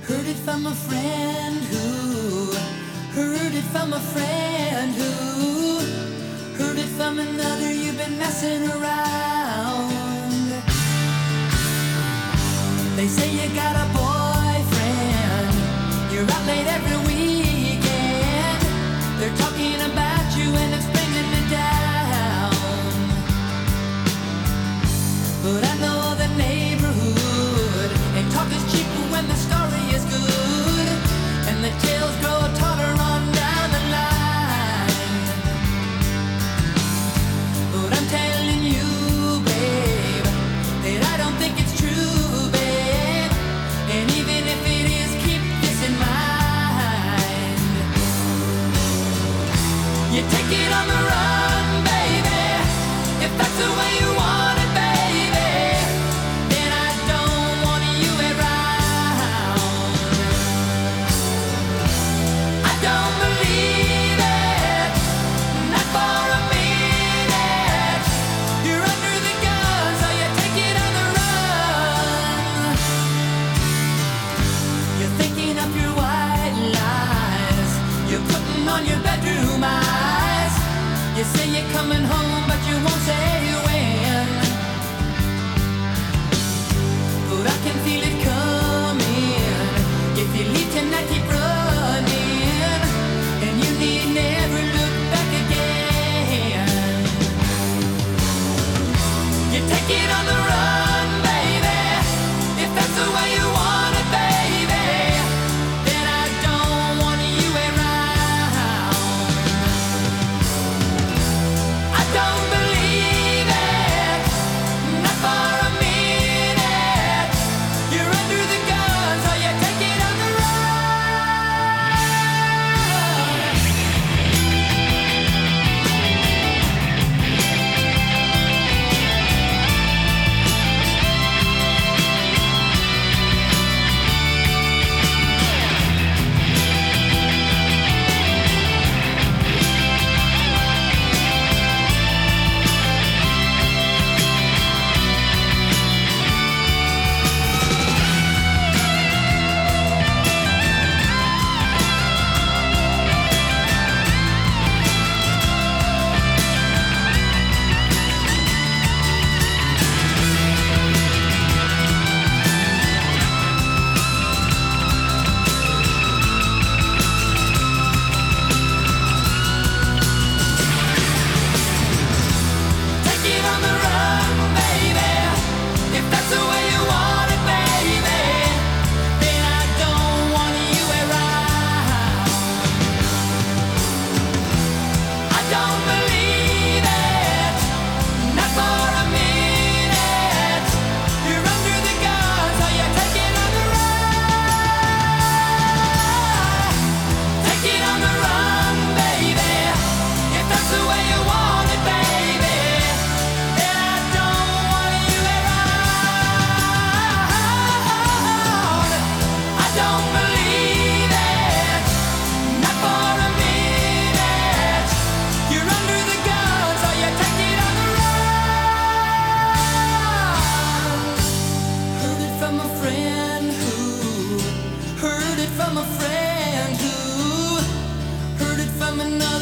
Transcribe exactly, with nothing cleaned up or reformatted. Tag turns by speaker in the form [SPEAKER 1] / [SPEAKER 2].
[SPEAKER 1] Heard it from a friend who heard it from a friend who heard it from another. You've been messing around. They say you got a boyfriend, you're out late every weekend. They're talking about you and it's bringing me down. But I know the neighborhood, and talk is cheap when the story is good, and the tales grow taller on down the line. But I'm telling you, babe, that I don't think it's true, babe. And even if it is, keep this in mind. You take it on the run, baby, if that's the way you want it, baby. Then I don't want you around. I don't believe it, not for a minute. You're under the gun, so you take it on the run. You're thinking up your white lies, you're putting on your bedroom eyes. You say you're coming home, but you won't say when. But I can feel it coming. If you leave tonight, keep running, and you need never look back again. You take it on the run, baby, if that's the way you want it, baby. Then I don't want you around. I don't believe it, not for a minute. You're under the gun, so you take it on the run. Take it on the run, baby, if that's the way you want it, baby. Then I don't want you around. I don't believe it, not for a minute. You're under the gun, so you take it on the run. Take it on the run, baby, if that's the way you want it, baby. Then I don't want you around. I don't believe it, not for a minute. You're under the gun, so you take it on the run. Heard it from a friend who heard it from a friend who heard it from another.